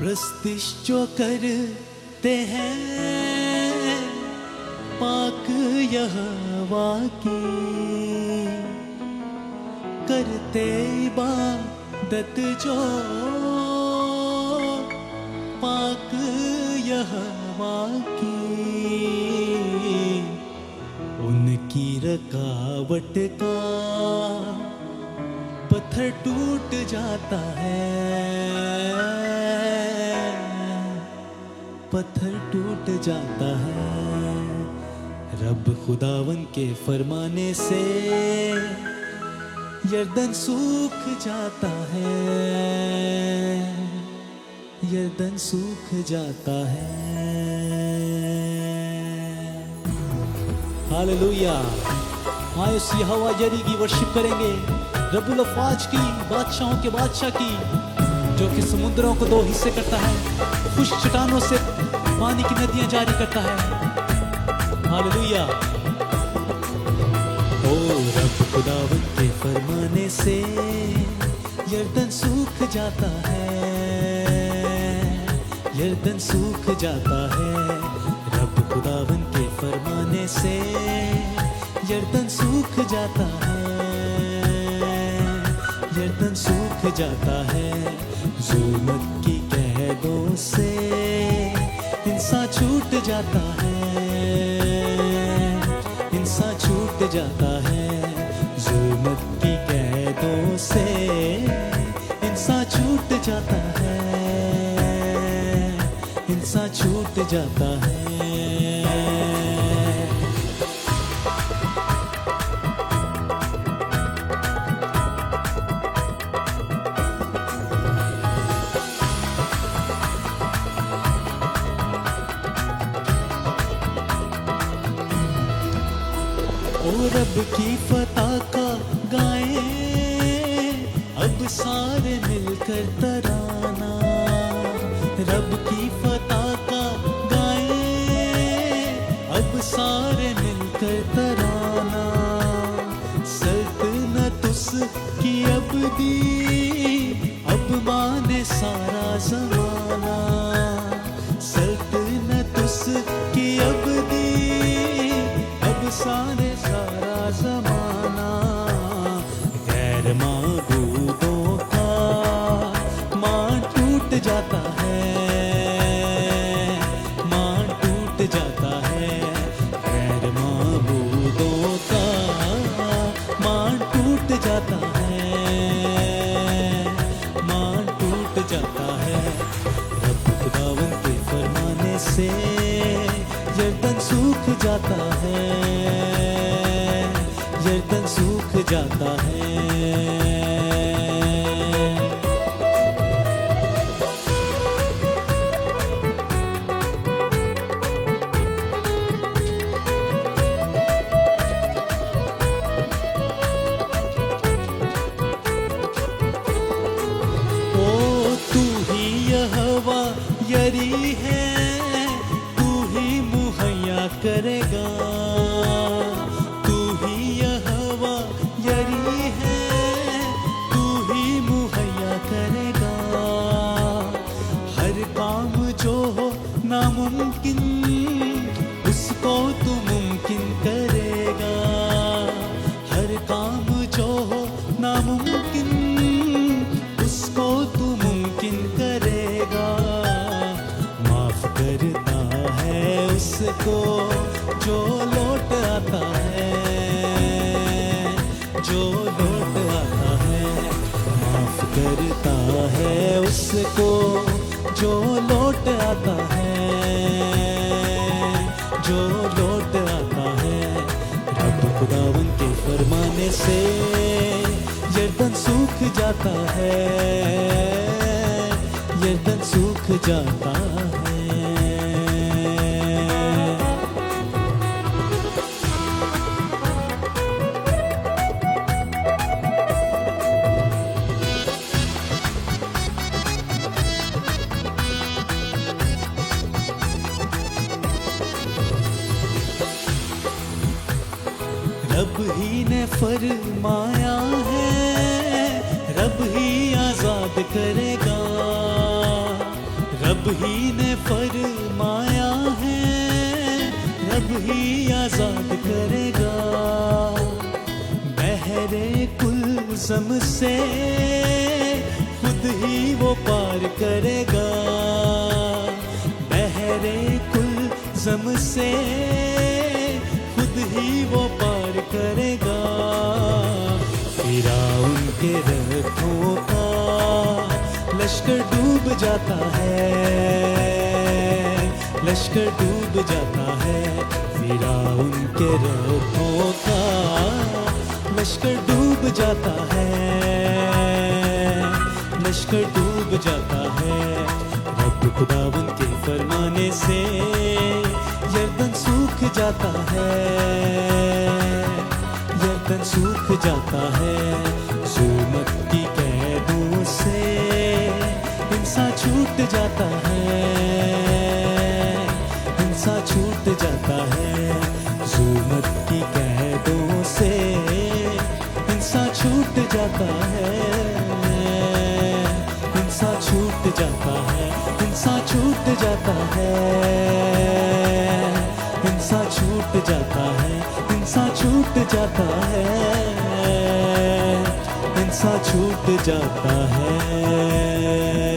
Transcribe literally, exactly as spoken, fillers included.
प्रस्तिश जो करते हैं पाक यहोवा की, करते इबादत जो पाक यहोवा की, उनकी रकावट का पत्थर टूट जाता है, पत्थर टूट जाता है। रब खुदावन के फरमाने से यर्दन सूख जाता है, यर्दन सूख जाता है। हालेलुया। आए उस यहोवा यरी की वर्शिप करेंगे, रब्बुल अफ़वाज की, बादशाहों के बादशाह की, जो कि समुद्रों को दो हिस्से करता है, खुश्क चट्टानों से पानी की नदियां जारी करता है। हालेलुया। ओ रब खुदावंद के फरमाने से यर्दन सूख जाता है, यर्दन सूख जाता है। रब खुदावंद के फरमाने से यर्दन सूख जाता है, यर्दन सूख जाता है। ज़ुल्मत की कैदों से इंसान छूट जाता है, इंसान छूट जाता है। ज़ुल्मत की कैदों से इंसान छूट जाता है, इंसान छूट जाता है। ओ रब की फतह का गाएं अब सारे मिलकर तराना, रब की फतह का गाएं अब सारे मिलकर तराना। सल्तनत उसकी अबदी अब माने सारा ज़माना, सल्तनत उसकी अबदी अब सारे सारा ज़माना। गैर माबूदों का मान टूट जाता है, मान टूट जाता है। गैर माबूदों का मान टूट जाता है, मान टूट जाता है। रब खुदावंद के फरमाने से यर्दन सूख जाता है, यर्दन सूख जाता है। ओ तू ही यहोवा यरी है, तू ही मुहैया करेगा, तू ही यहोवा यरी है, तू ही मुहैया करेगा। हर काम जो हो नामुमकिन उसको तू मुमकिन करेगा, हर काम जो हो नामुमकिन उसको तू मुमकिन करेगा। माफ करता है उसको जो लौट आता है, जो लौट आता है। माफ करता है उसको जो लौट आता है, जो लौट आता है। रब खुदावंद के फरमाने से यर्दन सूख जाता है, यर्दन सूख जाता है। रब ही ने फरमाया है, रब ही आजाद करेगा, ही ने फरमाया है, रब ही आजाद करेगा। बहरे कुलज़म से खुद ही वो पार करेगा। बहरे कुलज़म से खुद ही वो पार करेगा। फिरौन के रथों का लश्कर डूब जाता है, लश्कर डूब जाता है। फिरौन के रथों का लश्कर डूब जाता है, लश्कर डूब जाता है। रब खुदावन के फरमाने से यरदन सूख जाता है, यरदन सूख जाता है। ज़ुल्मत की कैदों से इंसान छूट जाता है, इंसान छूट जाता है। ज़ुल्मत की कैदों से इंसान छूट जाता है, इंसान छूट जाता है, इंसान छूट जाता है, इंसान छूट जाता है, इंसान छूट जाता है, इंसान छूट जाता है।